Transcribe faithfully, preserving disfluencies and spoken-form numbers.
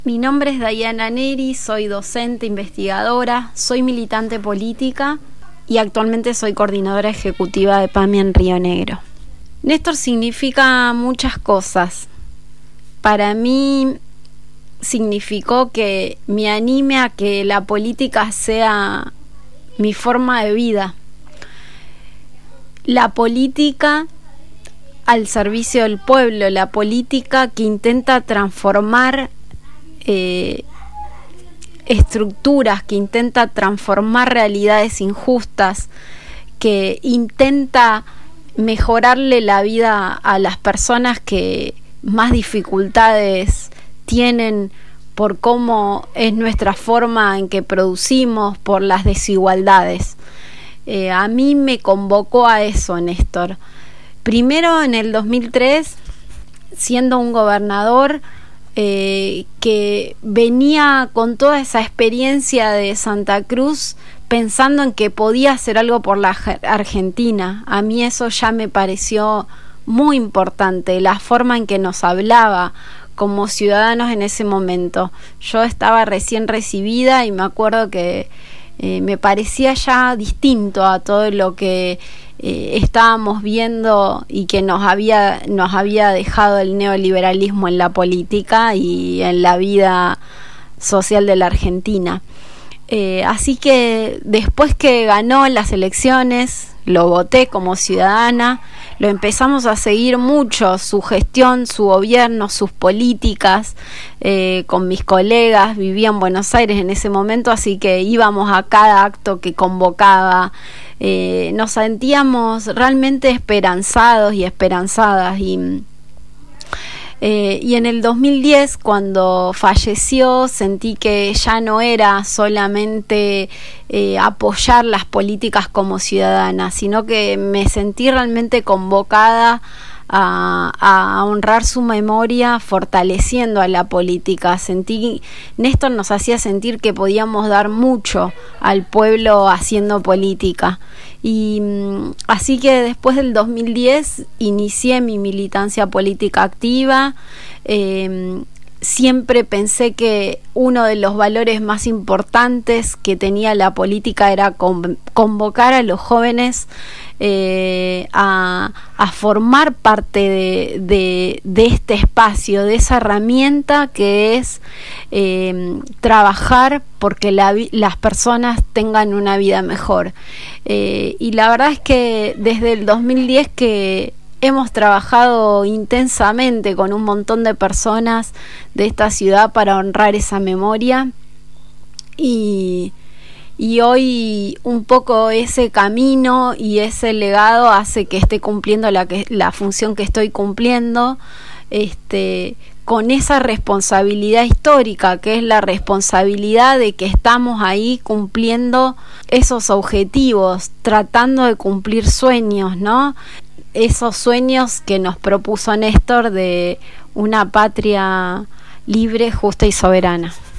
Mi nombre es Dayana Neri, soy docente, investigadora, soy militante política y actualmente soy coordinadora ejecutiva de PAMI en Río Negro. Néstor significa muchas cosas. Para mí significó que me anime a que la política sea mi forma de vida. La política al servicio del pueblo, la política que intenta transformar eh, estructuras, que intenta transformar realidades injustas, que intenta mejorarle la vida a las personas que más dificultades tienen por cómo es nuestra forma en que producimos, por las desigualdades. Eh, a mí me convocó a eso, Néstor. Primero, en el dos mil tres, siendo un gobernador eh, que venía con toda esa experiencia de Santa Cruz, pensando en que podía hacer algo por la Argentina. A mí eso ya me pareció muy importante, la forma en que nos hablaba como ciudadanos en ese momento. Yo estaba recién recibida y me acuerdo que eh, me parecía ya distinto a todo lo que eh, estábamos viendo y que nos había, nos había dejado el neoliberalismo en la política y en la vida social de la Argentina. Eh, así que después que ganó las elecciones, lo voté como ciudadana, lo empezamos a seguir mucho, su gestión, su gobierno, sus políticas, eh, con mis colegas. Vivía en Buenos Aires en ese momento, así que íbamos a cada acto que convocaba. Eh, nos sentíamos realmente esperanzados y esperanzadas y Eh, y en el dos mil diez, cuando falleció, sentí que ya no era solamente eh, apoyar las políticas como ciudadana, sino que me sentí realmente convocada a, a honrar su memoria, fortaleciendo a la política. Sentí, Néstor nos hacía sentir que podíamos dar mucho al pueblo haciendo política. Y así que después del dos mil diez inicié mi militancia política activa. Eh, siempre pensé que uno de los valores más importantes que tenía la política era con, convocar a los jóvenes eh, a, a formar parte de, de, de este espacio, de esa herramienta que es eh, trabajar porque la, las personas tengan una vida mejor. Eh, y la verdad es que desde el dos mil diez que hemos trabajado intensamente con un montón de personas de esta ciudad para honrar esa memoria, y, y hoy un poco ese camino y ese legado hace que esté cumpliendo la, que, la función que estoy cumpliendo, este, con esa responsabilidad histórica, que es la responsabilidad de que estamos ahí cumpliendo esos objetivos, tratando de cumplir sueños, ¿no? Esos sueños que nos propuso Néstor de una patria libre, justa y soberana.